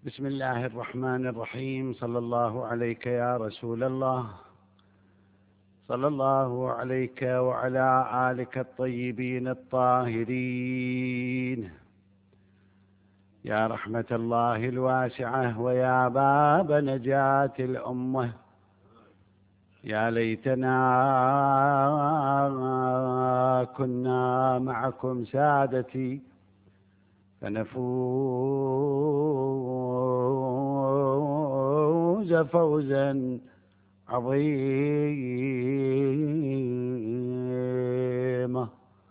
بسم الله الرحمن الرحيم. صلى الله عليك يا رسول الله، صلى الله عليك وعلى آلك الطيبين الطاهرين، يا رحمة الله الواسعة ويا باب نجاة الأمة. يا ليتنا كنا معكم سادتي فنفوز فوزا عظيما.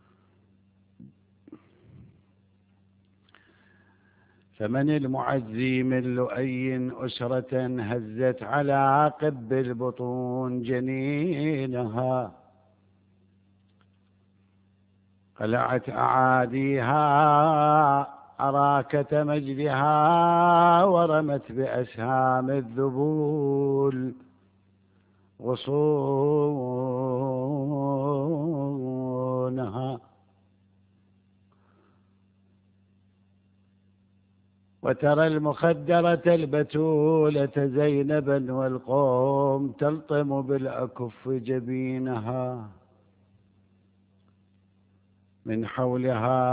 فمن المعزي من لؤي أسرة هزت على قب البطون جنينها، قلعت أعاديها أراكة مجدها، ورمت بأسهام الذبول غصونها. وترى المخدرة البتولة زينبا والقوم تلطم بالأكف جبينها، من حولها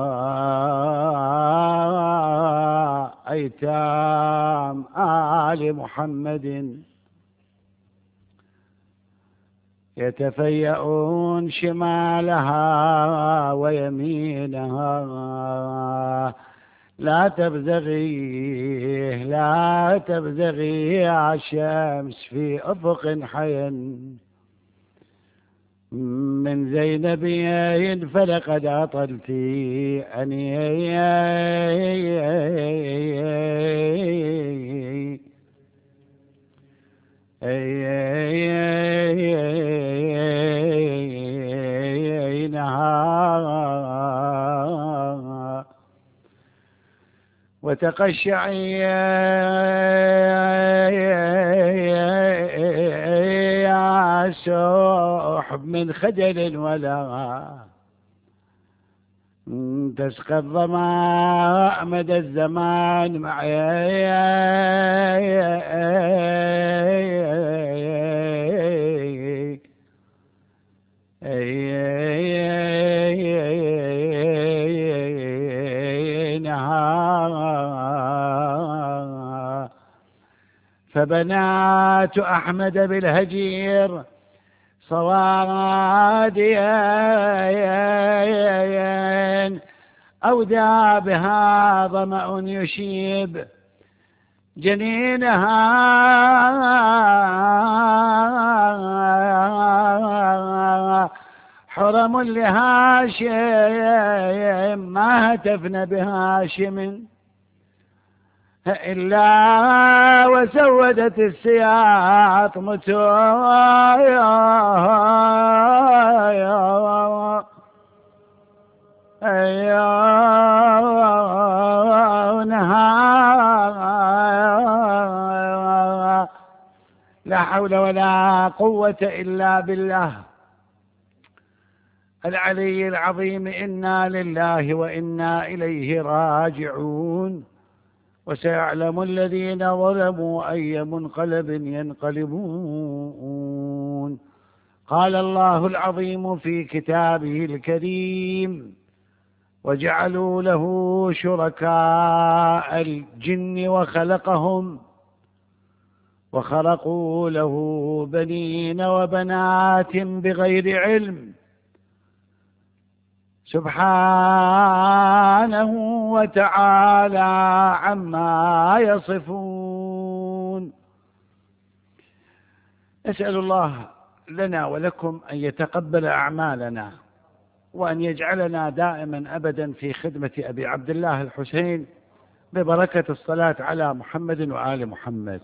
أيتام آل محمد يتفيئون شمالها ويمينها. لا تبزغي يا شمس في أفق حين من زينبين، فلقد أطلت أنينها. وتقشعي يا سحب من خجل ولا تسقى الظماء مدى الزمان معي. فبنات أحمد بالهجير صواديا، أودى بها ظمأ يشيب جنينها. حرم لهاشم ما هتفن بهاشم إلا وسودت السياط لا حول ولا قوة إلا بالله العلي العظيم. إنا لله وإنا إليه راجعون. وسيعلم الذين ظلموا أي منقلب ينقلبون. قال الله العظيم في كتابه الكريم: وجعلوا له شركاء الجن وخلقهم وخرقوا له بنين وبنات بغير علم سبحانه وتعالى عما يصفون. أسأل الله لنا ولكم أن يتقبل أعمالنا، وأن يجعلنا دائما أبدا في خدمة أبي عبد الله الحسين، ببركة الصلاة على محمد وآل محمد.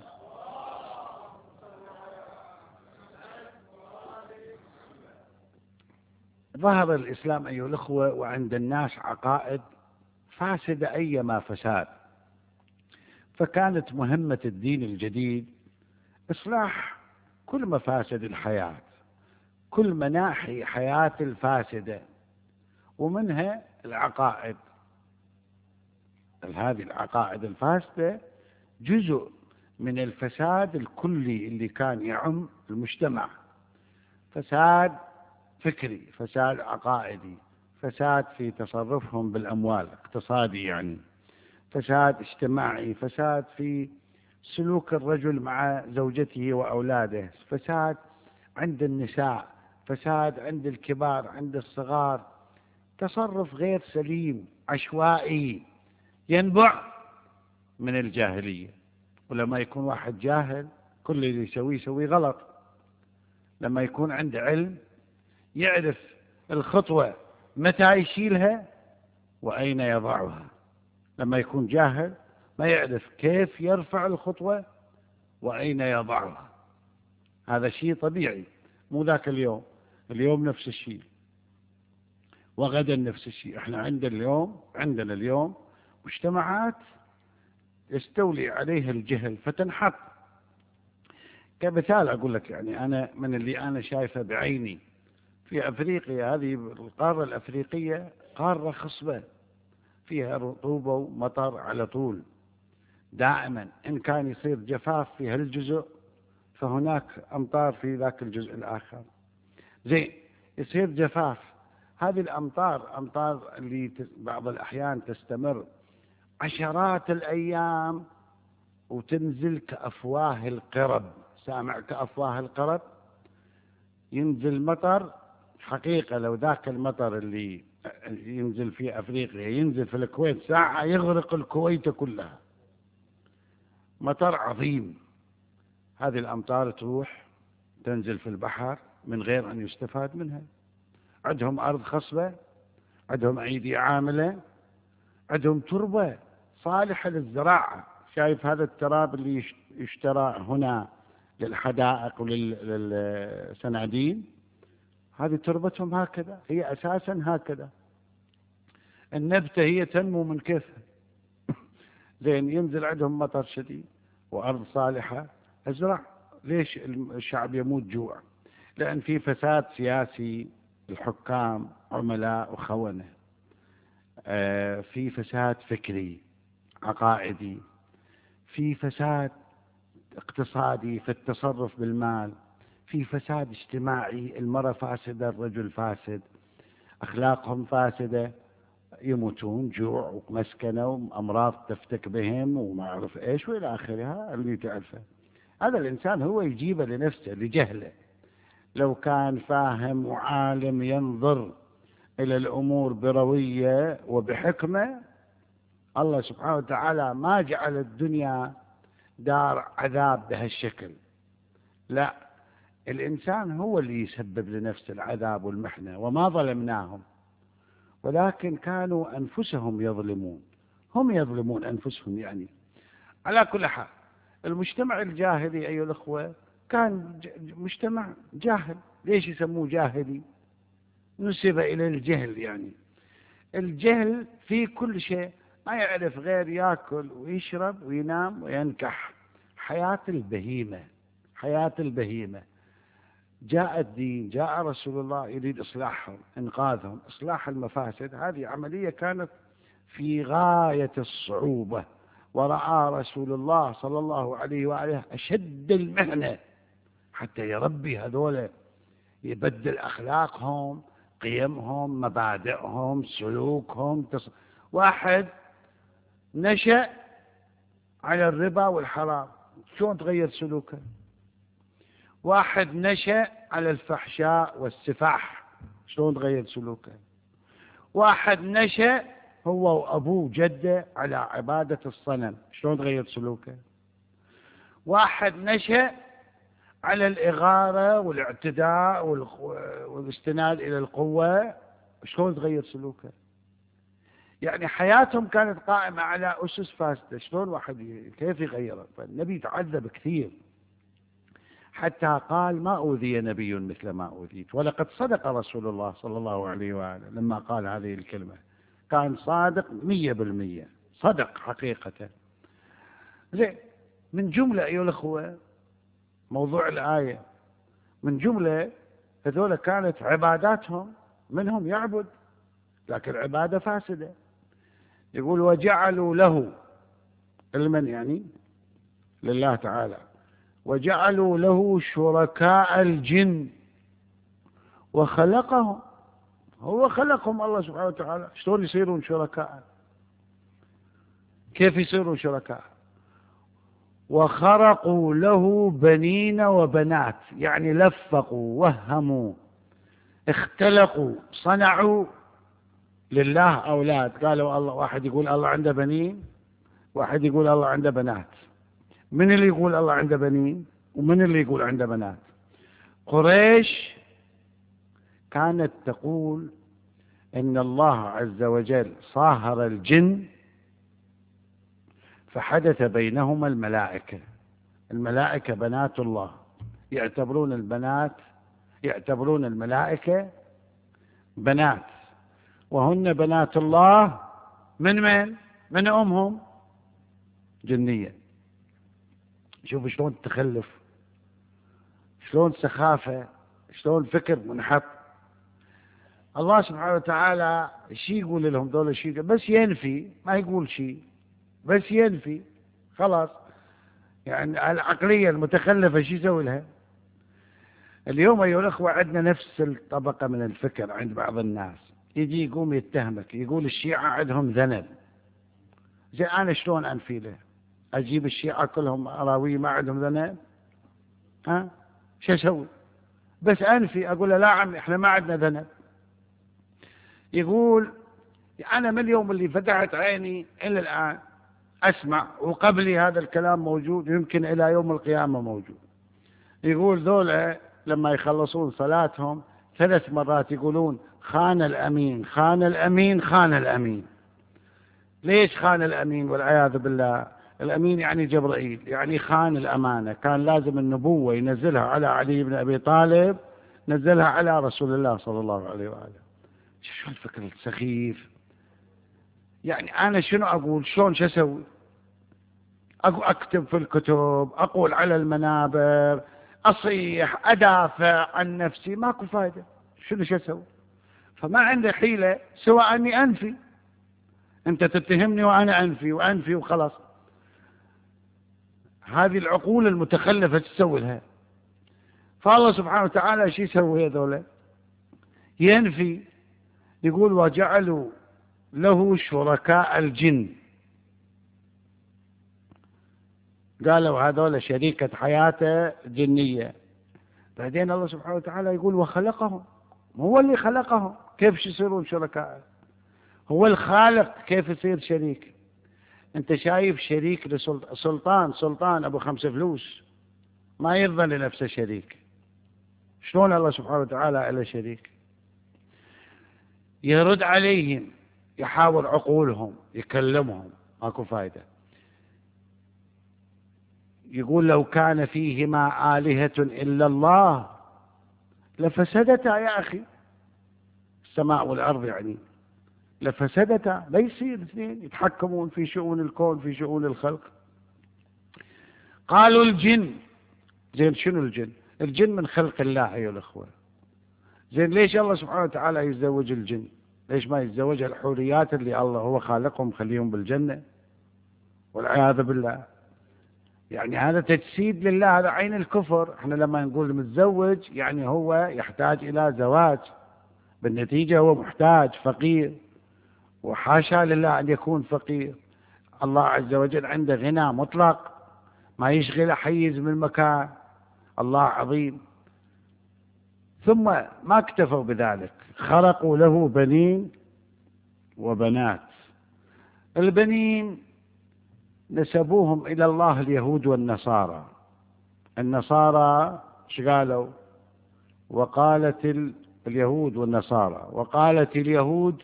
ظهر الإسلام أيها الأخوة وعند الناس عقائد فاسدة أيما فساد، فكانت مهمة الدين الجديد إصلاح كل مفاسد الحياة، كل مناحي حياة الفاسدة، ومنها العقائد. هذه العقائد الفاسدة جزء من الفساد الكلي اللي كان يعم المجتمع، فساد فكري، فساد عقائدي، فساد في تصرفهم بالأموال، اقتصادي يعني، فساد اجتماعي، فساد في سلوك الرجل مع زوجته وأولاده، فساد عند النساء، فساد عند الكبار، عند الصغار، تصرف غير سليم عشوائي ينبع من الجاهلية. ولما يكون واحد جاهل كل اللي يسويه غلط. لما يكون عنده علم يعرف الخطوة متى يشيلها وأين يضعها. لما يكون جاهل ما يعرف كيف يرفع الخطوة وأين يضعها. هذا شيء طبيعي، مو ذاك اليوم نفس الشيء وغدا نفس الشيء. احنا عندنا اليوم مجتمعات يستولي عليها الجهل فتنحط. كمثال أقول لك، يعني أنا من اللي أنا شايفه بعيني في أفريقيا، هذه القارة الأفريقية قارة خصبة فيها رطوبة ومطر على طول دائما. إن كان يصير جفاف في هالجزء فهناك أمطار في ذاك الجزء الآخر. زين، يصير جفاف، هذه الأمطار أمطار اللي بعض الأحيان تستمر عشرات الأيام وتنزل كأفواه القرب. سامع كأفواه القرب؟ ينزل مطر حقيقة. لو ذاك المطر اللي ينزل في أفريقيا ينزل في الكويت ساعة يغرق الكويت كلها. مطر عظيم. هذه الأمطار تروح تنزل في البحر من غير أن يستفاد منها. عندهم أرض خصبة، عندهم أيدي عاملة، عندهم تربة صالحة للزراعة. شايف هذا التراب اللي يشترى هنا للحدائق وللصناديق؟ هذه تربتهم هكذا، هي أساسا هكذا. النبتة هي تنمو من كيفها. زين، ينزل عندهم مطر شديد وأرض صالحة، ازرع. ليش الشعب يموت جوع؟ لأن في فساد سياسي، الحكام عملاء وخونة. في فساد فكري عقائدي، في فساد اقتصادي في التصرف بالمال، في فساد اجتماعي، المرأة فاسدة، الرجل فاسد، أخلاقهم فاسدة، يموتون جوع ومسكنة وأمراض تفتك بهم وما أعرف إيش وإلى آخرها اللي تعرفه. هذا الإنسان هو يجيبه لنفسه لجهله. لو كان فاهم وعالم ينظر إلى الأمور بروية وبحكمة، الله سبحانه وتعالى ما جعل الدنيا دار عذاب بهالشكل. لا، الإنسان هو اللي يسبب لنفسه العذاب والمحنة، وما ظلمناهم ولكن كانوا أنفسهم يظلمون. هم يظلمون أنفسهم يعني. على كل حال، المجتمع الجاهلي أيها الأخوة كان مجتمع جاهل. ليش يسموه جاهلي؟ نسب إلى الجهل، يعني الجهل في كل شيء، ما يعرف غير يأكل ويشرب وينام وينكح. حياة البهيمة، حياة البهيمة. جاء الدين، جاء رسول الله يريد إصلاحهم، إنقاذهم، إصلاح المفاسد. هذه عملية كانت في غاية الصعوبة، ورأى رسول الله صلى الله عليه وآله أشد المحنة حتى يربي هذول، يبدل أخلاقهم، قيمهم، مبادئهم، سلوكهم. واحد نشأ على الربا والحرام، شلون تغير سلوكه؟ واحد نشأ على الفحشاء والسفاح، شلون تغير سلوكه؟ واحد نشأ هو وأبوه جده على عبادة الصنم، شلون تغير سلوكه؟ واحد نشأ على الإغارة والاعتداء والاستناد إلى القوة، شلون تغير سلوكه؟ يعني حياتهم كانت قائمة على أسس فاسدة، شلون واحد كيف يغيره؟ فالنبي تعذب كثير حتى قال: ما أوذي نبي مثل ما أوذيت. ولقد صدق رسول الله صلى الله عليه وآله لما قال هذه الكلمة، كان صادق 100%، صدق حقيقة. زين، من جملة أيها الأخوة موضوع الآية، من جملة هذول كانت عباداتهم، منهم يعبد لكن عبادة فاسدة. يقول: وجعلوا له، المن يعني لله تعالى. وجعلوا له شركاء الجن وخلقهم. هو خلقهم الله سبحانه وتعالى، شلون يصيرون شركاء؟ كيف يصيرون شركاء؟ وخرقوا له بنين وبنات، يعني لفقوا وهموا اختلقوا صنعوا لله أولاد. قالوا الله، واحد يقول الله عنده بنين، واحد يقول الله عنده بنات. من اللي يقول الله عنده بنين ومن اللي يقول عنده بنات؟ قريش كانت تقول إن الله عز وجل صاهر الجن فحدث بينهما الملائكة. الملائكة بنات الله، يعتبرون الملائكة بنات، وهن بنات الله من أمهم جنية. شوفوا شلون تخلف، شلون سخافة، شلون فكر منحط. الله سبحانه وتعالى شي يقول لهم دول؟ شي بس ينفي، ما يقول شيء، بس ينفي خلاص. يعني العقلية المتخلفة شي يسوي لها؟ اليوم أيها الأخوة عندنا نفس الطبقة من الفكر عند بعض الناس. يجي يقوم يتهمك، يقول الشيعة عندهم ذنب. زين أنا شلون أنفي له؟ أجيب الشيعة كلهم أراوي ما عندهم ذنب؟ شو أسوي؟ بس أنفي، أقول له لا عمي إحنا ما عندنا ذنب. يقول أنا من اليوم اللي فتحت عيني إلى الآن أسمع، وقبلي هذا الكلام موجود، يمكن إلى يوم القيامة موجود. يقول ذولا لما يخلصون صلاتهم 3 مرات يقولون خان الأمين خان الأمين خان الأمين. ليش خان الأمين؟ والعياذ بالله. الأمين يعني جبرائيل، يعني خان الأمانة. كان لازم النبوة ينزلها على علي بن أبي طالب، نزلها على رسول الله صلى الله عليه وآله. شو الفكر السخيف؟ يعني أنا شنو أقول؟ شلون شو أسوي؟ أكتب في الكتب، أقول على المنابر، أصيح، أدافع عن نفسي، ماكو فائدة. شنو شو أسوي؟ فما عندي حيلة سوى أني أنفي. أنت تتهمني وأنا أنفي وأنفي وخلاص. هذه العقول المتخلفة تسوي لها. فالله سبحانه وتعالى شو يسوي هذولا؟ ينفي. يقول وجعلوا له شركاء الجن. قالوا هذول شريكة حياته جنية. بعدين الله سبحانه وتعالى يقول وخلقهم. هو اللي خلقهم، كيف يصيرون شركاء؟ هو الخالق، كيف يصير شريك؟ انت شايف شريك سلطان ابو 5 فلوس ما يرضى لنفسه شريك، شلون الله سبحانه وتعالى له شريك؟ يرد عليهم، يحاور عقولهم، يكلمهم، ماكو فايدة. يقول لو كان فيهما آلهة إلا الله لفسدتا. يا أخي السماء والأرض يعني لفسدتا، لا يصير اثنين يتحكمون في شؤون الكون في شؤون الخلق. قالوا الجن. زين شنو الجن؟ الجن من خلق الله أيها الأخوة. زين ليش الله سبحانه وتعالى يتزوج الجن؟ ليش ما يتزوج الحوريات اللي الله هو خالقهم خليهم بالجنة؟ والعياذ بالله. يعني هذا تجسيد لله، هذا عين الكفر. احنا لما نقول متزوج يعني هو يحتاج إلى زواج، بالنتيجة هو محتاج فقير، وحاشا لله أن يكون فقير. الله عز وجل عنده غنى مطلق ما يشغل حيز من مكان. الله عظيم. ثم ما اكتفوا بذلك، خلقوا له بنين وبنات. البنين نسبوهم إلى الله اليهود والنصارى. النصارى ايش قالوا؟ وقالت اليهود والنصارى، وقالت اليهود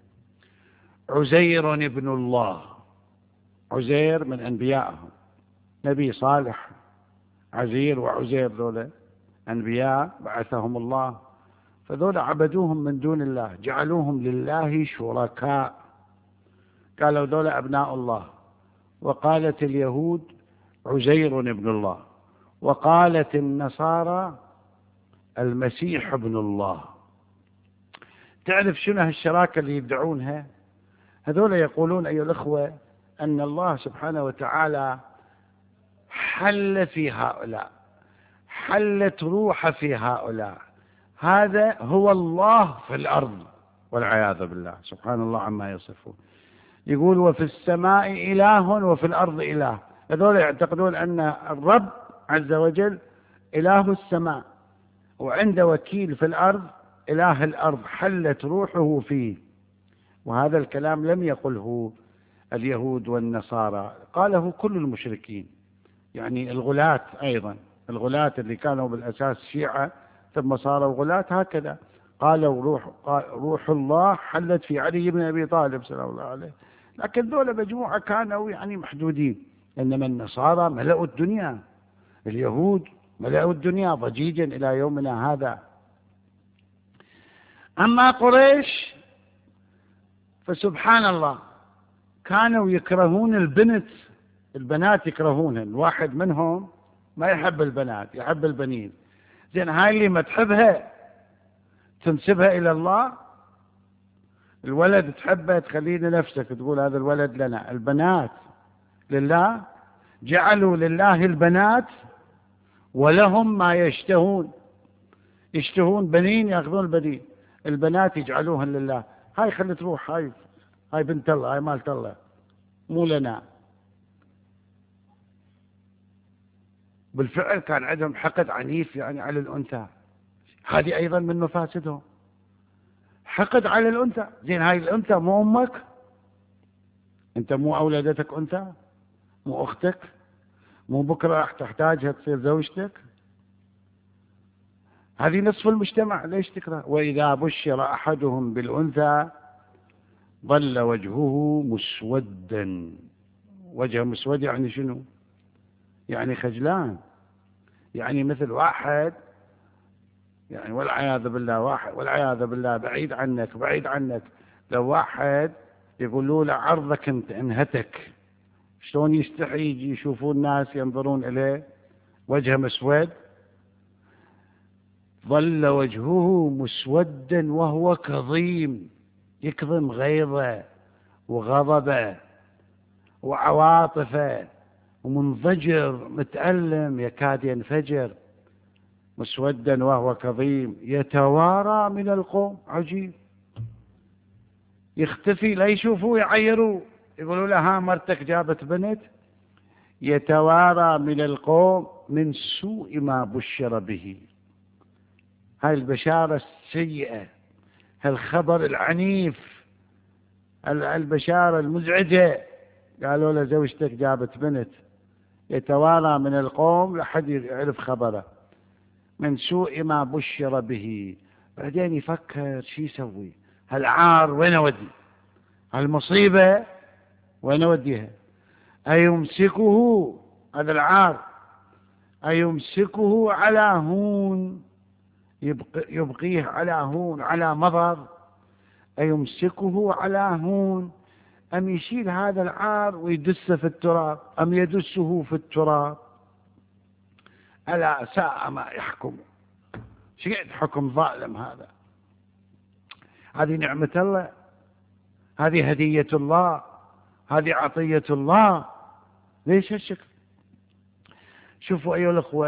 عزير ابن الله. عزير من أنبيائهم، نبي صالح. عزير وعزير ذولا أنبياء بعثهم الله، فذولا عبدوهم من دون الله، جعلوهم لله شركاء، قالوا ذولا أبناء الله. وقالت اليهود عزير ابن الله، وقالت النصارى المسيح ابن الله. تعرف شنو هالشراكة اللي يدعونها؟ هذول يقولون أيها الأخوة أن الله سبحانه وتعالى حل في هؤلاء، حلت روحه في هؤلاء. هذا هو الله في الأرض والعياذ بالله، سبحان الله عما يصفون. يقول وفي السماء إله وفي الأرض إله. هذول يعتقدون أن الرب عز وجل إله السماء، وعنده وكيل في الأرض إله الأرض حلت روحه فيه. وهذا الكلام لم يقله اليهود والنصارى، قاله كل المشركين، يعني الغلاة أيضا، الغلاة اللي كانوا بالأساس شيعة ثم صاروا غلاة هكذا قالوا روح الله حلت في علي بن أبي طالب سلام الله عليه. لكن دول مجموعة كانوا يعني محدودين، إنما النصارى ملأوا الدنيا، اليهود ملأوا الدنيا ضجيجا إلى يومنا هذا. أما قريش فسبحان الله كانوا يكرهون البنات يكرهونهن. الواحد منهم ما يحب البنات، يحب البنين. زين هاي اللي ما تحبها تنسبها إلى الله. الولد تحبه تخليه لنفسك، تقول هذا الولد لنا. البنات لله، جعلوا لله البنات ولهم ما يشتهون، يشتهون بنين يأخذون البنين، البنات يجعلوهن لله. هاي خلت روح، هاي بنت الله، هاي مالت الله، مو لنا. بالفعل كان عندهم حقد عنيف يعني على الأنثى، هذه أيضا من مفاسدهم، حقد على الأنثى. زين هاي الأنثى مو أمك؟ أنت مو أولادتك أنثى؟ مو أختك؟ مو بكرة راح تحتاجها تصير زوجتك؟ هذه نصف المجتمع، ليش تكره؟ وإذا بشر أحدهم بالأنثى ظل وجهه مسودا. وجه مسود يعني شنو؟ يعني خجلان، يعني مثل واحد يعني والعياذ بالله بعيد عنك. لو واحد يقولوا له عرضك انهتك، شلون يستحي يجي يشوفون الناس ينظرون إليه؟ وجهه مسود. ظل وجهه مسودا وهو كظيم، يكظم غيظه وغضبه وعواطفه، ومنضجر متألم يكاد ينفجر. مسودا وهو كظيم يتوارى من القوم. عجيب، يختفي لا يشوفوه يعيروا، يقولوا له ها مرتك جابت بنت. يتوارى من القوم من سوء ما بشر به. هاي البشارة السيئة، هالخبر العنيف، البشارة المزعجة، قالوا له زوجتك جابت بنت. يتوارى من القوم لحد يعرف خبره من سوء ما بشر به. بعدين يفكر شي يسوي، هالعار وين اودي، هالمصيبة وين اوديها؟ أيمسكه، هذا العار أيمسكه على هون، يبقيه على هون، على مضر. أيمسكه على هون، أم يشيل هذا العار ويدسه في التراب، أم يدسه في التراب. ألا ساء ما يحكم، شقد حكم ظالم هذا. هذه نعمة الله، هذه هدية الله، هذه عطية الله. ليش هالشكل؟ شوفوا أيها الأخوة،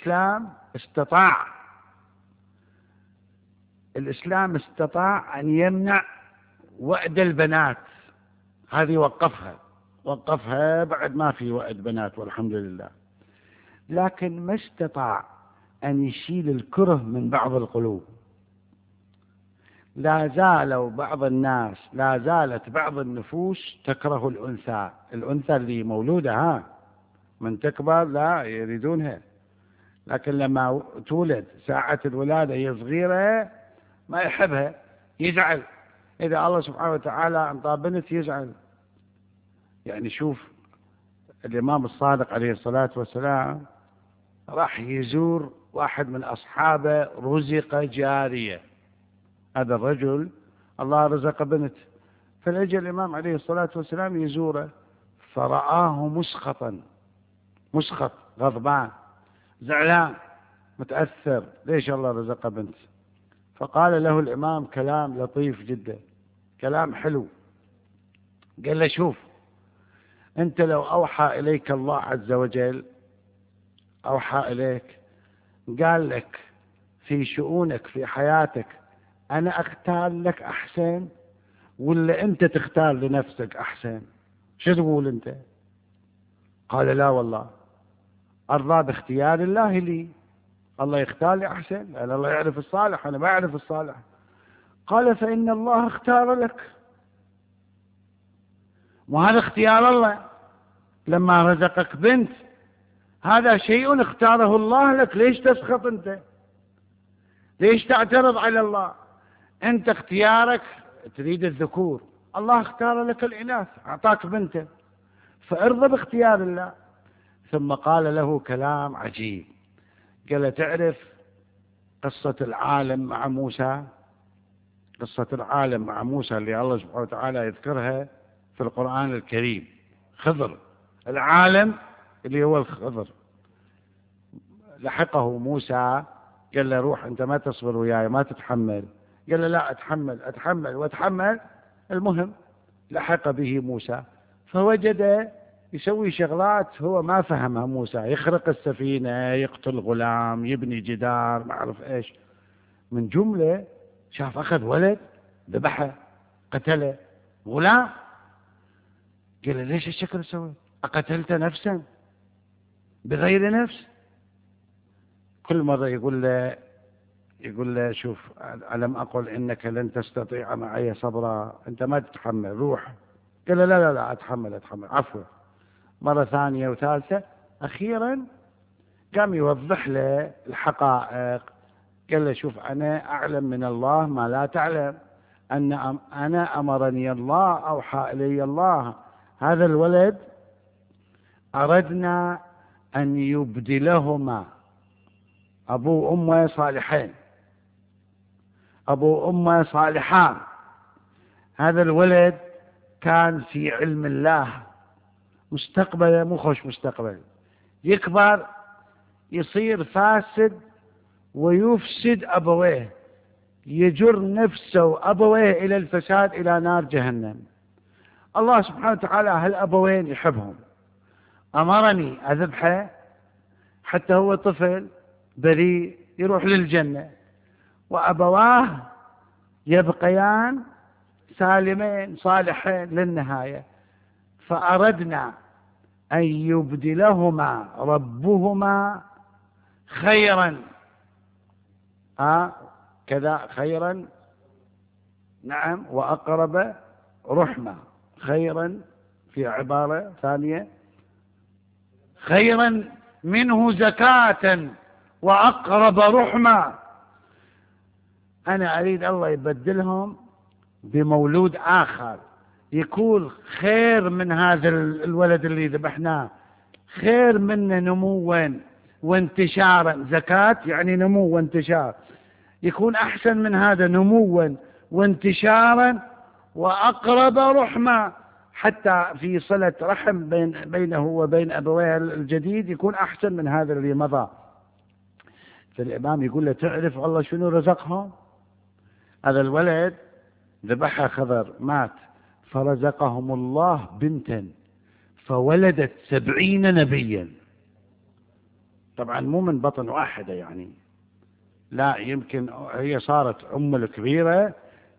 الإسلام استطاع أن يمنع وأد البنات. هذه وقفها بعد ما في وأد بنات والحمد لله. لكن ما استطاع أن يشيل الكره من بعض القلوب. لا زالت بعض النفوس تكره الأنثى اللي مولودة، من تكبر لا يريدونها. لكن لما تولد ساعة الولادة هي صغيرة ما يحبها، يزعل. إذا الله سبحانه وتعالى أعطى بنت يزعل. يعني شوف الإمام الصادق عليه الصلاة والسلام راح يزور واحد من أصحابه رزق جارية. هذا الرجل الله رزق بنت، فلجأ الإمام عليه الصلاة والسلام يزوره، فرآه مسخط غضبان زعلان متأثر، ليش الله رزق بنت؟ فقال له الإمام كلام لطيف جدا، كلام حلو. قال له شوف، أنت لو أوحى إليك الله عز وجل أوحى إليك، قال لك في شؤونك في حياتك أنا أختار لك أحسن ولا أنت تختار لنفسك أحسن؟ شو تقول أنت؟ قال لا والله أرضى باختيار الله لي، الله يختار لي أحسن لأن الله يعرف الصالح، أنا ما أعرف الصالح. قال فإن الله اختار لك، وهذا اختيار الله. لما رزقك بنت هذا شيء اختاره الله لك، ليش تسخط أنت؟ ليش تعترض على الله؟ أنت اختيارك تريد الذكور، الله اختار لك الإناث أعطاك بنته، فارضى باختيار الله. ثم قال له كلام عجيب، قال تعرف قصة العالم مع موسى؟ قصة العالم مع موسى اللي الله سبحانه وتعالى يذكرها في القرآن الكريم، خضر العالم اللي هو الخضر، لحقه موسى قال له روح أنت ما تصبر وياي ما تتحمل، قال له لا أتحمل وأتحمل. المهم لحق به موسى فوجد يسوي شغلات هو ما فهمها موسى، يخرق السفينة، يقتل غلام، يبني جدار، ما أعرف إيش. من جملة شاف أخذ ولد ذبحه قتله غلام، قال له ليش الشكل سويت؟ أقتلت نفسا بغير نفس؟ كل مرة يقول له شوف ألم أقل إنك لن تستطيع معي صبرا، أنت ما تتحمل روح. قال له لا أتحمل عفوا. مرة ثانية وثالثة، أخيرا قام يوضح له الحقائق، قال له شوف أنا أعلم من الله ما لا تعلم، أنا أمرني الله أوحى إلي الله هذا الولد أردنا أن يبدلهما أبو وأمه صالحين، أبو وأمه صالحان. هذا الولد كان في علم الله، مستقبله مو خوش مستقبل، يكبر يصير فاسد ويفسد أبويه، يجر نفسه وأبويه إلى الفساد إلى نار جهنم. الله سبحانه وتعالى هالأبوين يحبهم، أمرني أذبحه حتى هو طفل بريء يروح للجنة، وأبواه يبقيان سالمين صالحين للنهاية، فأردنا أن يبدلهما ربهما خيرا كذا خيرا، نعم، وأقرب رحمة، خيرا في عبارة ثانية خيرا منه زكاة وأقرب رحمة. أنا أريد الله يبدلهم بمولود آخر يكون خير من هذا الولد اللي ذبحناه، خير منه نموا وانتشارا، زكاة يعني نمو وانتشار، يكون أحسن من هذا نموا وانتشارا وأقرب رحمة، حتى في صلة رحم بينه وبين أبويه الجديد يكون أحسن من هذا اللي مضى. فالإمام يقول له تعرف الله شنو رزقهم؟ هذا الولد ذبحها خضر مات، فرزقهم الله بنتا فولدت 70 نبيا. طبعا مو من بطن واحدة يعني، لا يمكن هي صارت أم الكبيرة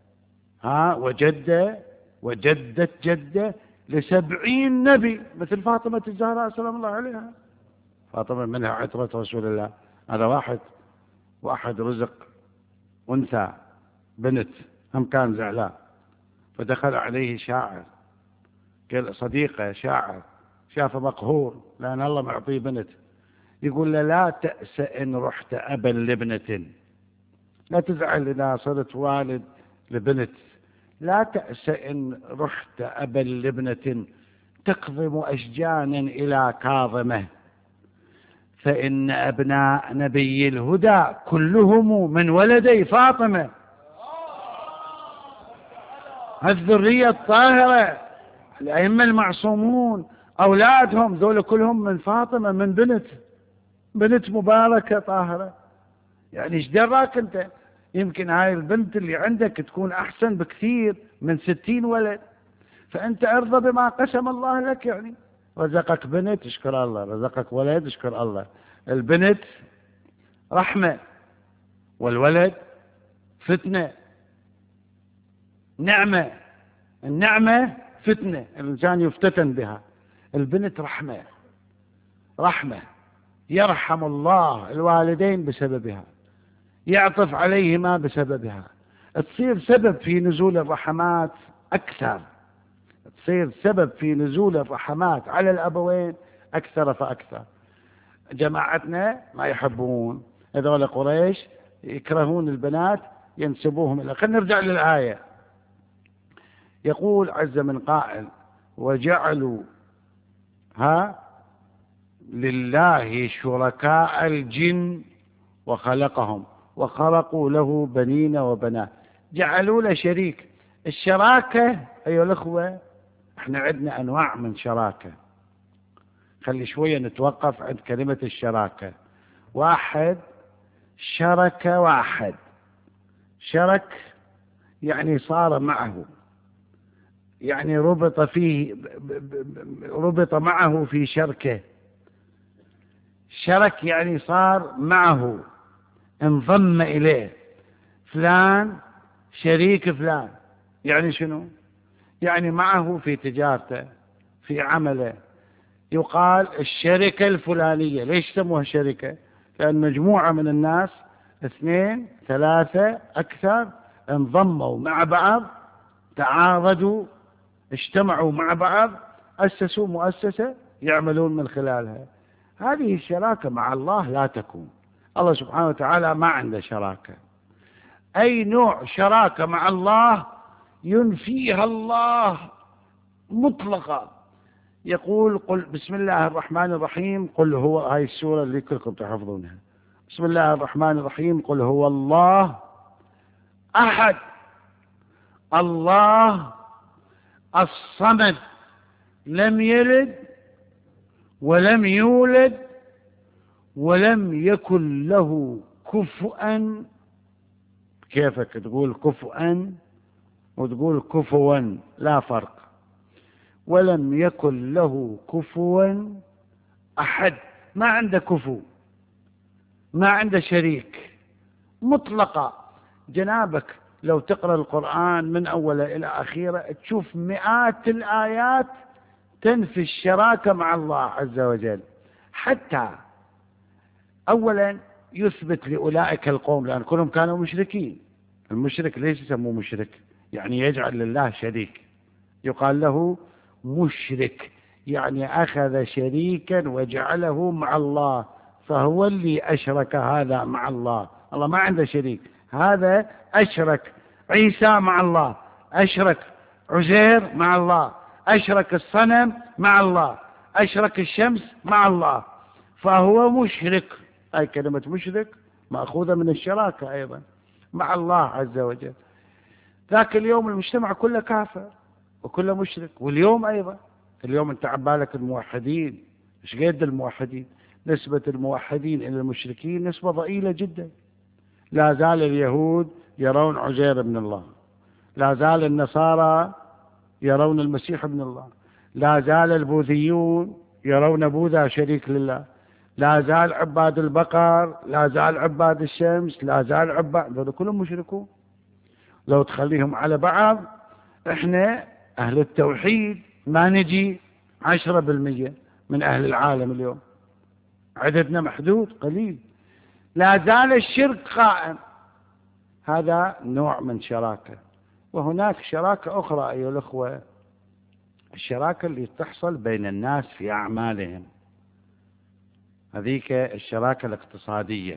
وجدة وجدة جدة ل70 نبي، مثل فاطمة الزهراء سلام الله عليها. فاطمة منها عترة رسول الله. هذا واحد رزق أنثى بنت، هم كان زعلان، فدخل عليه شاعر، قال صديقه شاعر شافه مقهور لأن الله معطيه بنت، يقول له لا تأس إن رحت أبا لابنة، لا تزعل إذا صرت والد لبنت، لا تأس إن رحت أبا لابنة تقضم أشجانا إلى كاظمة، فإن أبناء نبي الهدى كلهم من ولدي فاطمة. الذرية الطاهرة الأئمة المعصومون أولادهم ذول كلهم من فاطمة، من بنت مباركة طاهرة. يعني ايش دراك انت؟ يمكن هاي البنت اللي عندك تكون أحسن بكثير من 60 ولد، فأنت ارضى بما قسم الله لك. يعني رزقك بنت اشكر الله، رزقك ولد اشكر الله، البنت رحمة، والولد فتنة، نعمة. النعمة فتنة، الإنسان يفتتن بها. البنت رحمة، يرحم الله الوالدين بسببها، يعطف عليهما بسببها، تصير سبب في نزول الرحمات أكثر، تصير سبب في نزول الرحمات على الأبوين أكثر فأكثر. جماعتنا ما يحبون، هذول قريش يكرهون البنات، ينسبوهم إلى. خلينا نرجع للآية. يقول عز من قائل: وجعلوا لله شركاء الجن وخلقهم وخلقوا له بنين وبنات. جعلوا له شريك. الشراكة أيها الأخوة، احنا عندنا أنواع من شراكة. خلي شوية نتوقف عند كلمة الشراكة. واحد، شركة واحد، شرك يعني صار معه، يعني ربط معه في شركه. شرك يعني صار معه، انضم إليه. فلان شريك فلان، يعني شنو؟ يعني معه في تجارته، في عمله. يقال الشركة الفلانية. ليش سموها شركة؟ لأن مجموعة من الناس، 2 3 أكثر، انضموا مع بعض، تعاضدوا، اجتمعوا مع بعض، أسسوا مؤسسة يعملون من خلالها. هذه الشراكة مع الله لا تكون. الله سبحانه وتعالى ما عنده شراكة. أي نوع شراكة مع الله ينفيها الله مطلقة. يقول: قل بسم الله الرحمن الرحيم، قل هو، هاي السورة اللي كلكم تحفظونها. بسم الله الرحمن الرحيم، قل هو الله أحد الله الصمد لم يلد ولم يولد ولم يكن له كفؤا. كيفك تقول كفؤا وتقول كفوا؟ لا فرق. ولم يكن له كفوا أحد. ما عنده كفو، ما عنده شريك، مطلقة. جنابك لو تقرأ القرآن من أوله إلى آخره تشوف مئات الآيات تنفي الشراكة مع الله عز وجل. حتى أولا يثبت لأولئك القوم، لأن كلهم كانوا مشركين. المشرك ليش يسموه مشرك؟ يعني يجعل لله شريك، يقال له مشرك، يعني أخذ شريكا وجعله مع الله، فهو اللي أشرك هذا مع الله. الله ما عنده شريك، هذا أشرك عيسى مع الله، أشرك عزير مع الله، أشرك الصنم مع الله، أشرك الشمس مع الله، فهو مشرك. أي كلمة مشرك مأخوذة من الشراكة أيضا مع الله عز وجل. ذاك اليوم المجتمع كله كافر وكله مشرك، واليوم أيضا. اليوم أنت عبالك الموحدين، إيش قد الموحدين؟ نسبة الموحدين إلى المشركين نسبة ضئيلة جدا. لا زال اليهود يرون عزير ابن الله، لا زال النصارى يرون المسيح ابن الله، لا زال البوذيون يرون بوذا شريك لله، لا زال عباد البقر، لا زال عباد الشمس، لا زال عباد، هذول كلهم مشركون. لو تخليهم على بعض، احنا أهل التوحيد ما نجي 10% من أهل العالم اليوم، عددنا محدود قليل. لا زال الشرك قائم. هذا نوع من شراكة. وهناك شراكة أخرى أيها الأخوة، الشراكة اللي تحصل بين الناس في أعمالهم، هذيك الشراكة الاقتصادية.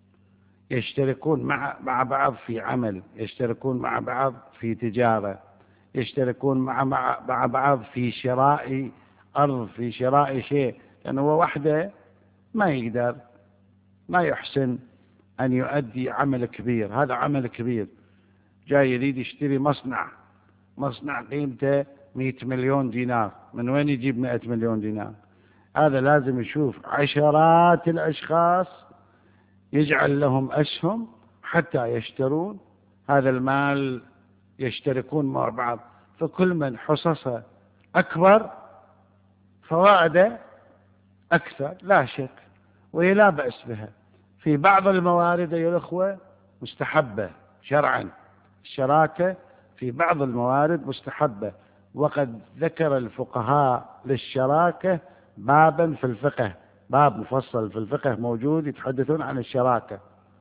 يشتركون مع بعض في عمل، يشتركون مع بعض في تجارة، يشتركون مع بعض في شراء أرض، في شراء شيء. لأنه هو وحده ما يقدر، ما يحسن أن يؤدي عمل كبير. هذا عمل كبير، جاي يريد يشتري مصنع قيمته 100 مليون دينار. من وين يجيب 100 مليون دينار؟ هذا لازم يشوف عشرات الأشخاص، يجعل لهم أسهم حتى يشترون هذا المال، يشتركون مع بعض، فكل من حصصه أكبر فوائده أكثر لا شك. وهي لا بأس بها. في بعض الموارد أيها الأخوة مستحبة شرعا، الشراكة في بعض الموارد مستحبة، وقد ذكر الفقهاء للشراكة بابا في الفقه، باب مفصل في الفقه موجود يتحدثون عن الشراكة،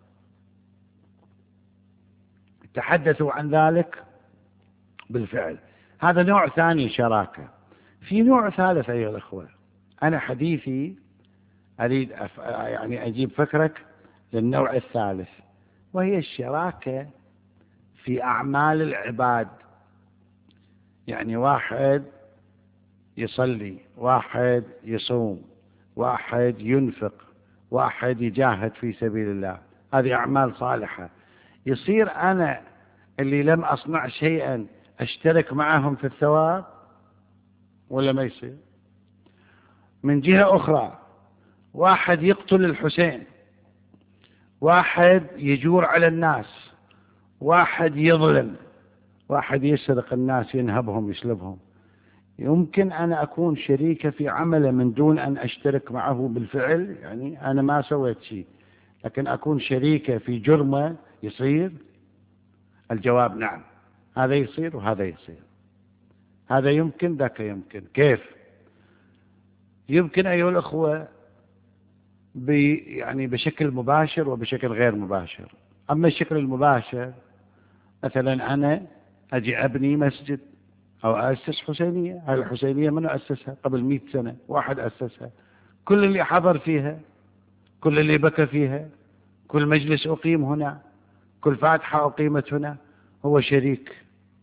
تحدثوا عن ذلك بالفعل. هذا نوع ثاني شراكة. في نوع ثالث أيها الأخوة، أنا حديثي أريد يعني أجيب فكرك للنوع الثالث، وهي الشراكة في أعمال العباد. يعني واحد يصلي، واحد يصوم، واحد ينفق، واحد يجاهد في سبيل الله، هذه أعمال صالحة. يصير أنا اللي لم أصنع شيئا أشترك معهم في الثواب ولا ما يصير؟ من جهة أخرى، واحد يقتل الحسين، واحد يجور على الناس، واحد يظلم، واحد يسرق الناس ينهبهم يسلبهم، يمكن أنا أكون شريكة في عمله من دون أن أشترك معه بالفعل، يعني أنا ما سويت شيء لكن أكون شريكة في جرمه، يصير؟ الجواب نعم، هذا يصير وهذا يصير، هذا يمكن ذاك يمكن. كيف يمكن أيها الأخوة؟ يعني بشكل مباشر وبشكل غير مباشر. أما الشكل المباشر، مثلا أنا أجي أبني مسجد أو أسس حسينية، هاي الحسينية من أسسها؟ قبل 100 سنة واحد أسسها، كل اللي حضر فيها، كل اللي بكى فيها، كل مجلس أقيم هنا، كل فاتحة أقيمت هنا، هو شريك،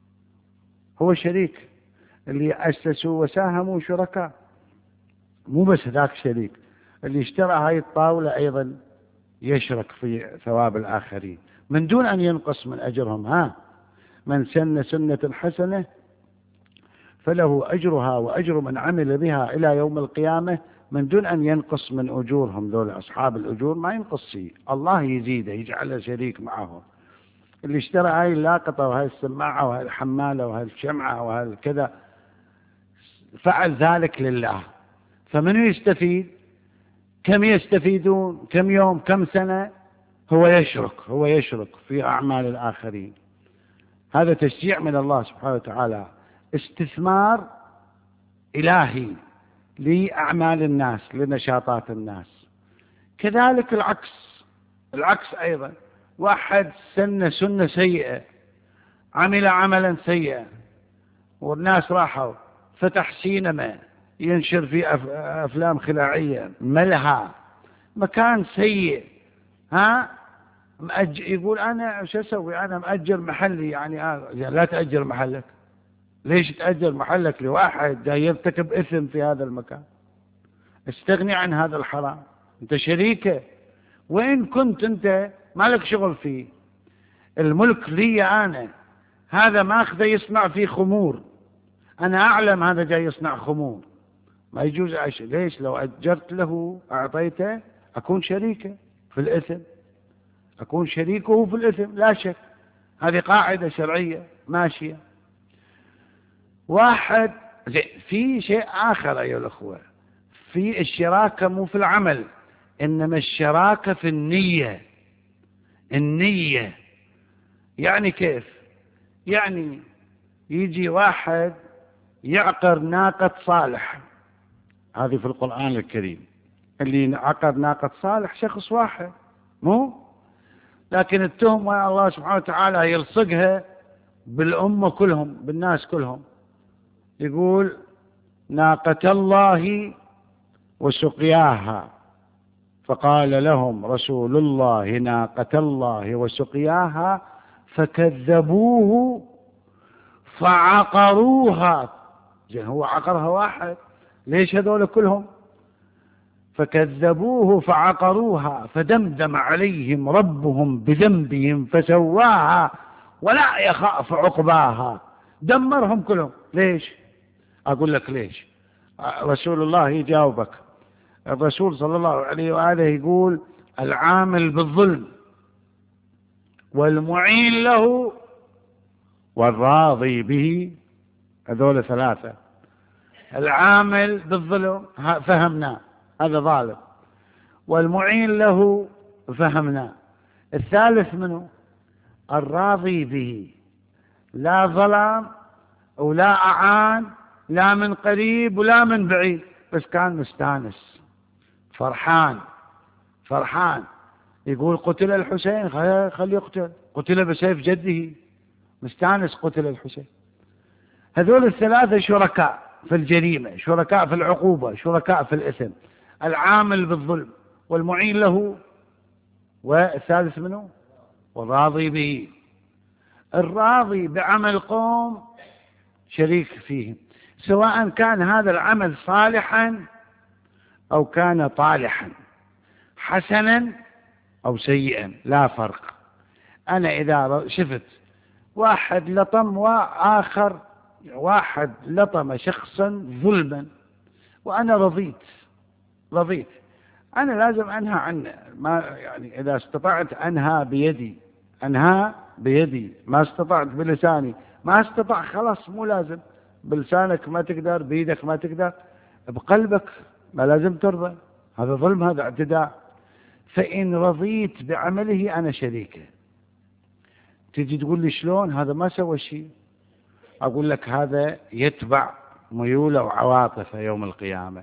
هو شريك. اللي أسسوا وساهموا شركاء، مو بس ذاك شريك، اللي اشترى هاي الطاولة أيضا يشرك في ثواب الآخرين من دون أن ينقص من أجرهم. ها، من سن سنة حسنة فله أجرها وأجر من عمل بها إلى يوم القيامة من دون أن ينقص من أجورهم. ذول أصحاب الأجور ما ينقص شيء، الله يزيده يجعله شريك معهم. اللي اشترى هاي اللاقطة وهاي السماعة وهاي الحمالة وهاي الشمعة وهاي الكذا فعل ذلك لله، فمن يستفيد؟ كم يستفيدون؟ كم يوم؟ كم سنة؟ هو يشرك في أعمال الآخرين. هذا تشجيع من الله سبحانه وتعالى، استثمار إلهي لأعمال الناس، لنشاطات الناس. كذلك العكس أيضا، واحد سن سنة سيئة، عمل عملا سيئا، والناس راحوا فتح سينما ينشر في أفلام خلاعية، ملهى، مكان سيء، ها، يقول أنا شو أسوي؟ أنا مأجر محلي، يعني لا تأجر محلك. ليش تأجر محلك لواحد جاي يرتكب إثم في هذا المكان؟ استغني عن هذا الحرام، أنت شريكه، وإن كنت أنت ما لك شغل فيه. الملك لي أنا، هذا ماخذه يصنع فيه خمور، أنا أعلم هذا جاي يصنع خمور، ما يجوز أعيش. ليش؟ لو أجرت له أعطيته أكون شريكه في الإثم، أكون شريكه في الإثم لا شك. هذه قاعدة شرعية ماشية. واحد في شيء آخر أيها الأخوة، في الشراكة مو في العمل، إنما الشراكة في النية. النية يعني كيف؟ يعني يجي واحد يعقر ناقة صالح، هذه في القرآن الكريم، اللي عقر ناقة صالح شخص واحد، مو لكن التهمة الله سبحانه وتعالى يلصقها بالأمة كلهم، بالناس كلهم. يقول ناقة الله وسقياها، فقال لهم رسول الله ناقة الله وسقياها فكذبوه فعقروها. هو عقرها واحد، ليش هذول كلهم؟ فكذبوه فعقروها فدمدم عليهم ربهم بذنبهم فسواها ولا يخاف عقباها. دمرهم كلهم. ليش؟ أقول لك ليش. رسول الله يجاوبك. الرسول صلى الله عليه وآله يقول العامل بالظلم والمعين له والراضي به، هذول ثلاثة. العامل بالظلم فهمنا، هذا ظالم، والمعين له فهمنا. الثالث منه الراضي به، لا ظلم ولا أعان، لا من قريب ولا من بعيد، بس كان مستانس فرحان فرحان. يقول قتل الحسين، خليه يقتل، قتل بسيف جده، مستانس قتل الحسين. هذول الثلاثة شركاء في الجريمة، شركاء في العقوبة، شركاء في الإثم. العامل بالظلم والمعين له، والثالث منه والراضي به. الراضي بعمل قوم شريك فيه، سواء كان هذا العمل صالحا أو كان طالحا، حسنا أو سيئا، لا فرق. أنا إذا شفت واحد لطم وآخر، واحد لطم شخصا ظلما وأنا رضيت، أنا لازم أنهى عنه. ما يعني إذا استطعت أنهى بيدي، ما استطعت بلساني، ما استطع خلاص مو لازم. بلسانك ما تقدر، بيدك ما تقدر، بقلبك ما لازم ترضى. هذا ظلم، هذا اعتداء. فإن رضيت بعمله أنا شريكه. تجي تقول لي شلون؟ هذا ما سوى شيء. أقول لك هذا يتبع ميوله وعواطفه يوم القيامة.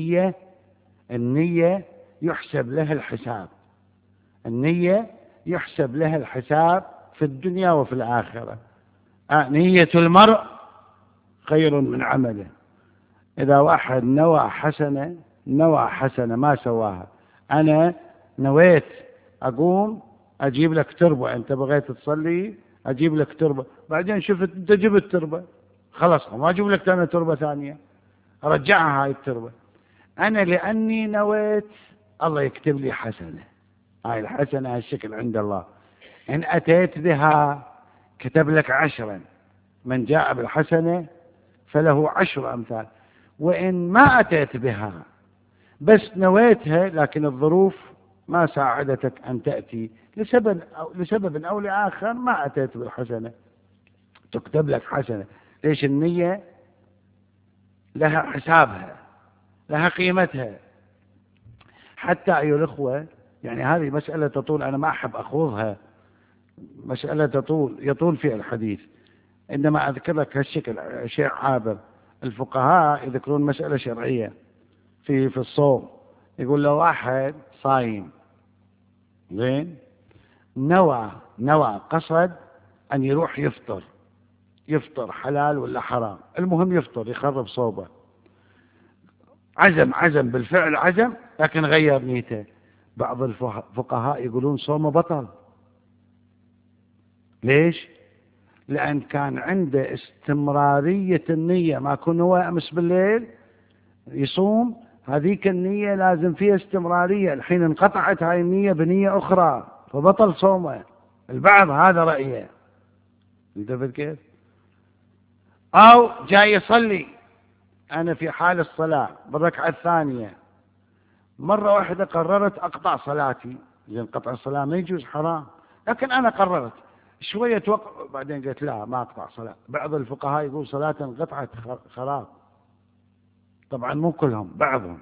النية يحسب لها الحساب، النية يحسب لها الحساب في الدنيا وفي الآخرة. نية المرء خير من عمله. إذا واحد نوى حسنة ما سواها، أنا نويت أقوم أجيب لك تربة، أنت بغيت تصلي أجيب لك تربة، بعدين شفت أنت جبت تربة، خلاص ما أجيب لك أنا تربة ثانية، أرجعها هاي التربة. أنا لأني نويت الله يكتب لي حسنة، هاي الحسنة هالشكل عند الله، إن أتيت بها كتب لك 10، من جاء بالحسنة فله 10 أمثال. وإن ما أتيت بها بس نويتها، لكن الظروف ما ساعدتك أن تأتي لسبب أو لآخر، ما أتيت بالحسنة، تكتب لك حسنة. ليش؟ النية لها حسابها، لها قيمتها. حتى أيها الأخوة، يعني هذه مسألة تطول، أنا ما أحب أخوضها، مسألة يطول في الحديث، إنما أذكر لك هالشكل شيء عابر. الفقهاء يذكرون مسألة شرعية في الصوم. يقول له واحد صايم زين، نوى قصد أن يروح يفطر حلال ولا حرام، المهم يفطر يخرب صوبه، عزم بالفعل عزم، لكن غير نيته. بعض الفقهاء يقولون صومه بطل. ليش؟ لأن كان عنده استمرارية النية، ما كان هو أمس بالليل يصوم، هذيك النية لازم فيها استمرارية، الحين انقطعت هاي النية بنية أخرى فبطل صومه. البعض هذا رأيه، انتبه كيف؟ أو جاي يصلي، أنا في حال الصلاة بالركعة الثانية مرة واحدة قررت أقطع صلاتي، لأن قطع الصلاة ما يجوز، حرام، لكن أنا قررت شوية وقت، بعدين قلت لا ما أقطع صلاة. بعض الفقهاء يقول صلاة انقطعت خراب، طبعا مو كلهم، بعضهم.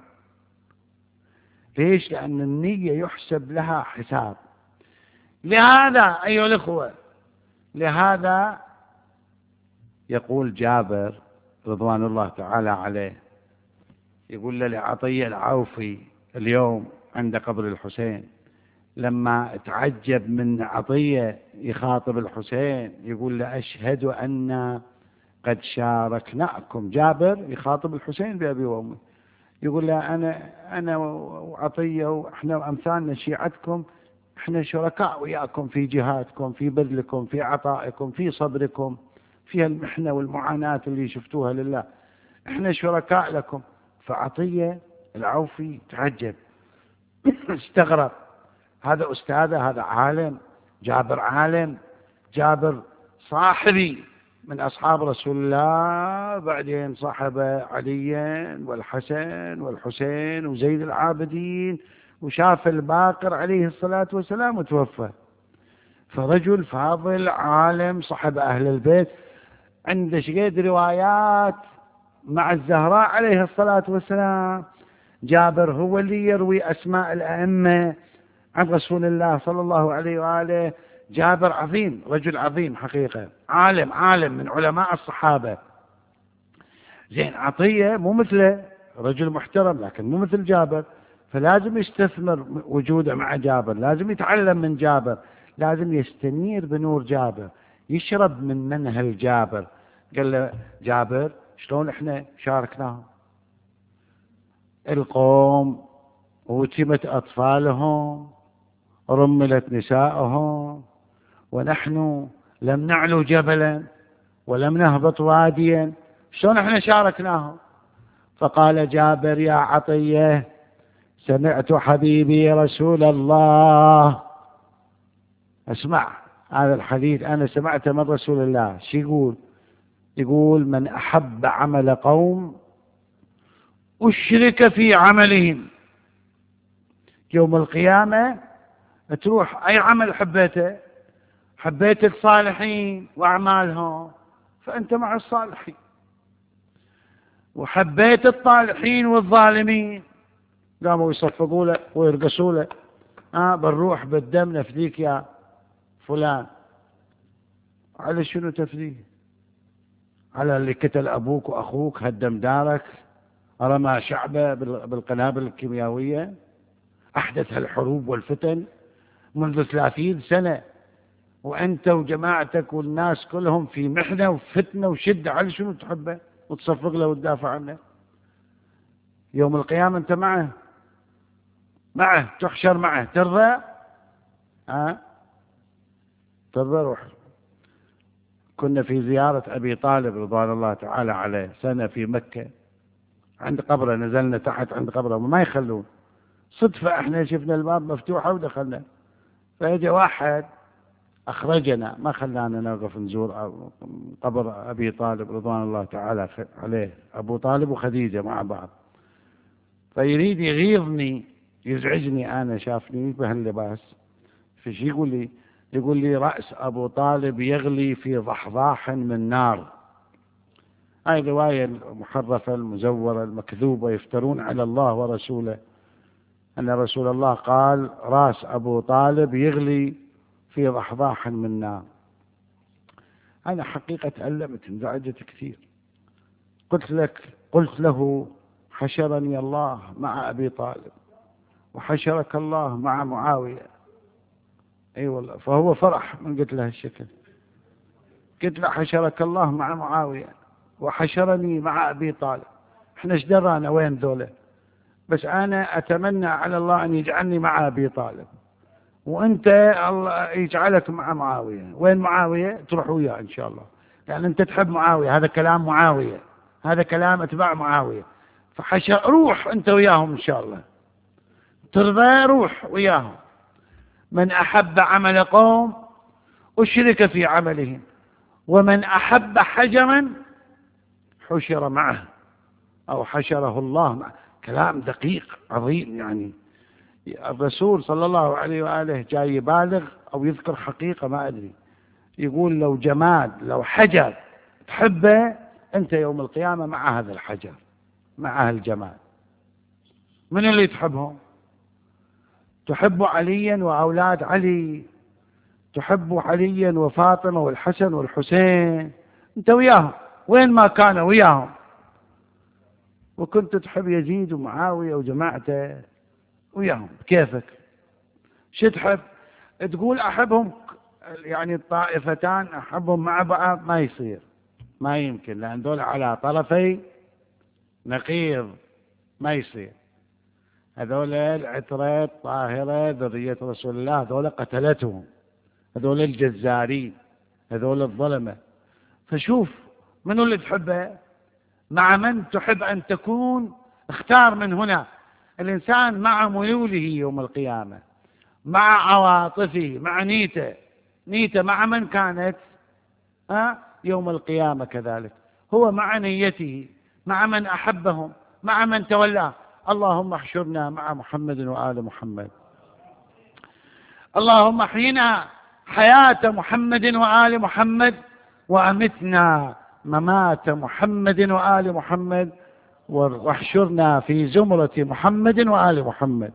ليش؟ لأن النية يحسب لها حساب. لهذا أيها الأخوة، لهذا يقول جابر رضوان الله تعالى عليه، يقول لعطية العوفي اليوم عند قبر الحسين، لما تعجب من عطية يخاطب الحسين، يقول له أشهد أن قد شاركناكم. جابر يخاطب الحسين بأبي وأمي، يقول له أنا وعطية وإحنا وأمثالنا شيعتكم، إحنا شركاء وياكم في جهادكم، في بذلكم، في عطائكم، في صبركم، في المحنة والمعاناة اللي شفتوها لله، إحنا شركاء لكم. فعطية العوفي تعجب استغرب، هذا أستاذه، هذا عالم، جابر عالم، جابر صاحبي من أصحاب رسول الله، بعدين صاحب عليا والحسن والحسين وزيد العابدين، وشاف الباقر عليه الصلاة والسلام وتوفى. فرجل فاضل عالم صاحب أهل البيت، عنده شقيد روايات مع الزهراء عليه الصلاة والسلام، جابر هو اللي يروي أسماء الأئمة عن رسول الله صلى الله عليه وآله. جابر عظيم، رجل عظيم حقيقة، عالم من علماء الصحابة. زين عطية مو مثله، رجل محترم لكن مو مثل جابر، فلازم يستثمر وجوده مع جابر، لازم يتعلم من جابر، لازم يستنير بنور جابر، يشرب من منهل جابر. قال له جابر شلون احنا شاركناهم القوم، وتمت أطفالهم، رملت نسائهم، ونحن لم نعلو جبلا ولم نهبط واديا، شلون احنا شاركناهم؟ فقال جابر يا عطية سمعت حبيبي رسول الله، اسمع هذا الحديث أنا سمعته من رسول الله. شو يقول؟ يقول من أحب عمل قوم أشرك في عملهم. يوم القيامة تروح أي عمل حبيته، حبيت الصالحين وأعمالهم فأنت مع الصالحين، وحبيت الطالحين والظالمين قاموا يصفقوا له ويرقصوا له، بالروح بالدم نفديك يا فلان. على شنو تفديه؟ على اللي قتل أبوك وأخوك، هدم دارك، رمى شعبه بالقنابل الكيميائية، أحدث الحروب والفتن منذ 30 سنة، وأنت وجماعتك والناس كلهم في محنة وفتنة وشدة، على شنو تحبه وتصفق له وتدافع عنه؟ يوم القيامة أنت معه تحشر معه، ترضى؟ ترضى؟ روح. كنا في زيارة أبي طالب رضوان الله تعالى عليه سنة في مكة، عند قبره نزلنا تحت عند قبره وما يخلون، صدفة احنا شفنا الباب مفتوحة ودخلنا، فيجي واحد أخرجنا ما خلانا نوقف نزور قبر أبي طالب رضوان الله تعالى عليه، أبو طالب وخديجة مع بعض، فيريد يغيظني يزعجني، أنا شافني بهاللباس، فشي يقول لي؟ يقول لي رأس أبو طالب يغلي في ضحضاح من نار. هاي رواية المحرفة المزورة المكذوبة، يفترون على الله ورسوله أن رسول الله قال رأس أبو طالب يغلي في ضحضاح من نار. أنا حقيقة تألمت، انزعجت كثير. قلت له حشرني الله مع أبي طالب وحشرك الله مع معاوية. اي والله، فهو فرح من قلت له هالشكل، قلت له حشرك الله مع معاوية وحشرني مع أبي طالب، احنا ايش درانا وين ذولا؟ بس أنا أتمنى على الله أن يجعلني مع أبي طالب، وأنت الله يجعلك مع معاوية. وين معاوية؟ تروح وياه إن شاء الله، يعني أنت تحب معاوية، هذا كلام معاوية، هذا كلام أتباع معاوية، روح أنت وياهم إن شاء الله، ترضى؟ روح وياهم. من أحب عمل قوم أشرك في عملهم، ومن أحب حجرا حشر معه أو حشره الله معه. كلام دقيق عظيم، يعني الرسول صلى الله عليه وآله جاي يبالغ أو يذكر حقيقة ما أدري، يقول لو جماد لو حجر تحبه أنت يوم القيامة مع هذا الحجر مع هالجماد. من اللي تحبهم؟ تحب عليا وأولاد علي، تحب عليا وفاطمة والحسن والحسين، أنت وياهم وين ما كانوا وياهم. وكنت تحب يزيد ومعاوية وجماعته وياهم كيفك. شو تحب؟ تقول أحبهم، يعني الطائفتان أحبهم مع بعض، ما يصير، ما يمكن، لأن دول على طرفي نقيض، ما يصير. هذول العترة الطاهرة ذرية رسول الله، هذول قتلتهم، هذول الجزارين، هذول الظلمة. فشوف منو اللي تحبه، مع من تحب أن تكون، اختار من هنا. الإنسان مع ميوله يوم القيامة، مع عواطفه، مع نيته مع من كانت يوم القيامة كذلك، هو مع نيته، مع من أحبهم، مع من تولاه. اللهم احشرنا مع محمد وآل محمد، اللهم احينا حياة محمد وآل محمد، وأمتنا ممات محمد وآل محمد، واحشرنا في زمرة محمد وآل محمد.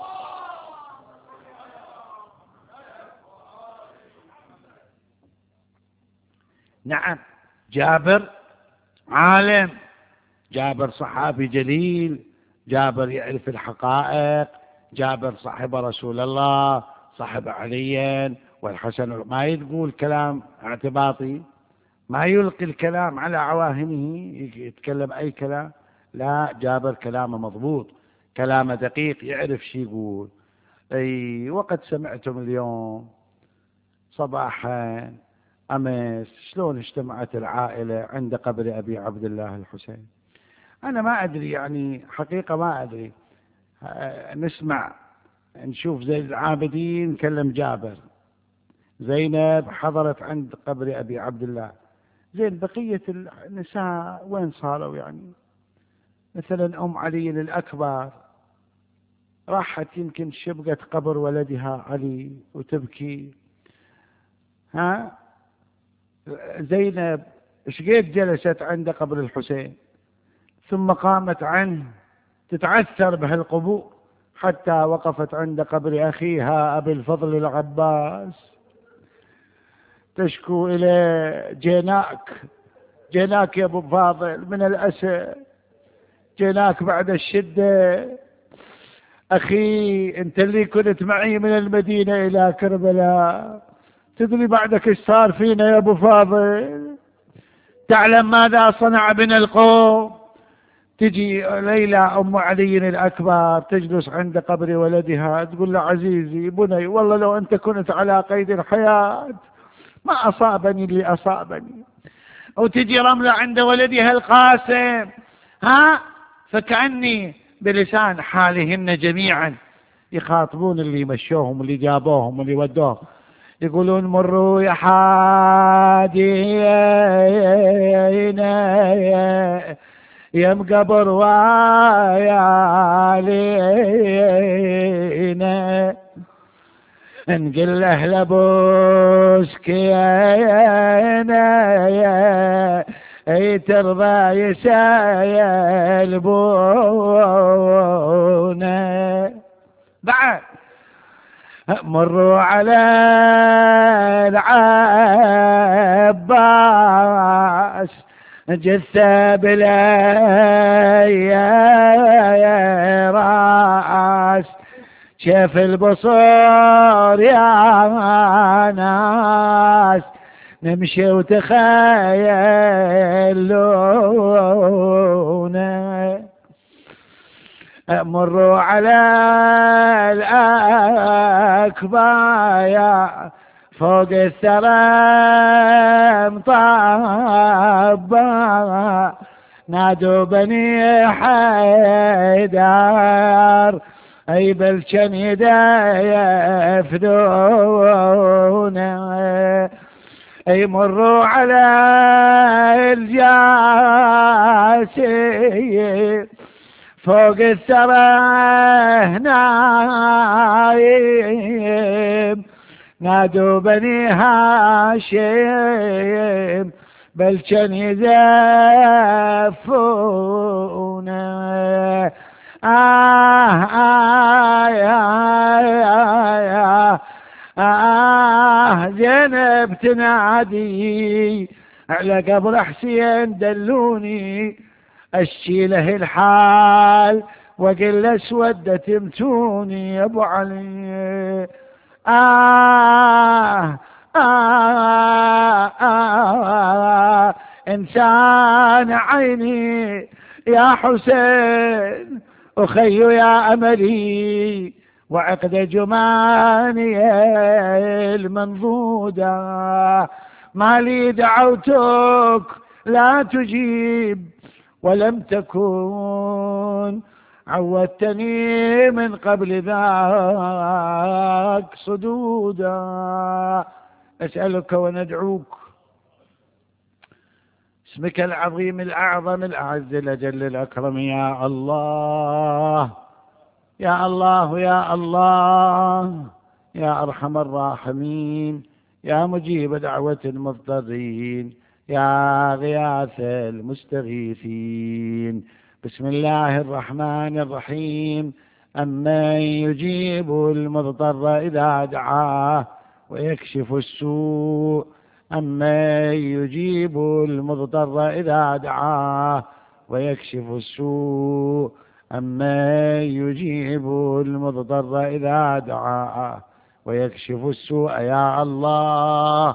نعم، جابر عالم، جابر صحابي جليل، جابر يعرف الحقائق، جابر صاحب رسول الله، صاحب عليا والحسن، ما يقول كلام اعتباطي، ما يلقي الكلام على عواهنه، يتكلم أي كلام. لا، جابر كلامه مضبوط، كلامه دقيق، يعرف شي يقول. أي وقد سمعتم اليوم صباحا أمس شلون اجتمعت العائلة عند قبر أبي عبد الله الحسين. أنا ما أدري، يعني حقيقة ما أدري. نسمع نشوف زين العابدين كلم جابر، زينب حضرت عند قبر أبي عبد الله، زين بقية النساء وين صاروا؟ يعني مثلا أم علي الأكبر راحت يمكن شبقت قبر ولدها علي وتبكي. ها، زينب شقيت جلست عند قبر الحسين، ثم قامت عنه تتعثر بهالقبور حتى وقفت عند قبر أخيها أبي الفضل العباس تشكو إليه: جيناك يا أبو فاضل من الأسى، جيناك بعد الشدة، أخي أنت اللي كنت معي من المدينة إلى كربلاء، تدري بعدك إيش صار فينا يا أبو فاضل؟ تعلم ماذا صنع بنا القوم؟ تجي ليلى أم علي الأكبر تجلس عند قبر ولدها تقول له: عزيزي بني، والله لو أنت كنت على قيد الحياة ما أصابني اللي أصابني. وتجي رملة عند ولدها القاسم، فكأني بلسان حالهن جميعا يخاطبون اللي مشوهم واللي جابوهم واللي ودوهم، يقولون: مروا يا حادين يم قبر ويالينا، نقل له لبوسكينا اي ترضى يسالبونا. بعد مروا على العباس جثة بلا راس، شاف البصور يا ناس نمشي وتخيلونا. مروا على الأكبايا فوق الثرى مطبا، نادوا بني حيدر اي بلشن يفدونا. اي مروا على الجاسي فوق الثرى نايم، نادوا بني هاشم بلشن يزفونا. زينب تنادي على قبر حسين: دلوني اشكي له الحال واقول له اسودت تمتوني يا ابو علي. إنسان عيني يا حسين، أخي يا أملي وعقد جماني المنضودة، ما لي دعوتك لا تجيب ولم تكن، عودتني من قبل ذاك صدودا. أسألك وندعوك اسمك العظيم الأعظم الأعز الأجل الأكرم يا الله، يا الله، يا الله، يا أرحم الراحمين، يا مجيب دعوة المضطرين، يا غياث المستغيثين، بسم الله الرحمن الرحيم. أمن يجيب المضطر إذا دعاه ويكشف السوء. أمن يجيب المضطر إذا دعاه ويكشف السوء. أمن يجيب المضطر إذا دعاه ويكشف السوء. يا الله،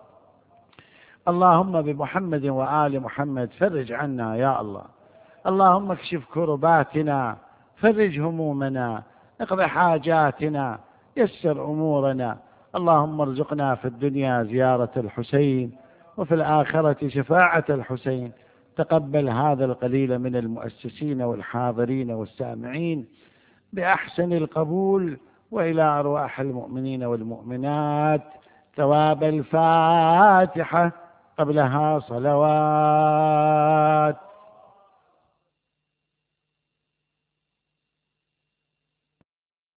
اللهم بمحمد وآل محمد فرج عنا يا الله. اللهم اكشف كرباتنا، فرج همومنا، اقض حاجاتنا، يسر أمورنا. اللهم ارزقنا في الدنيا زيارة الحسين وفي الآخرة شفاعة الحسين. تقبل هذا القليل من المؤسسين والحاضرين والسامعين بأحسن القبول، وإلى أرواح المؤمنين والمؤمنات ثواب الفاتحة قبلها صلوات.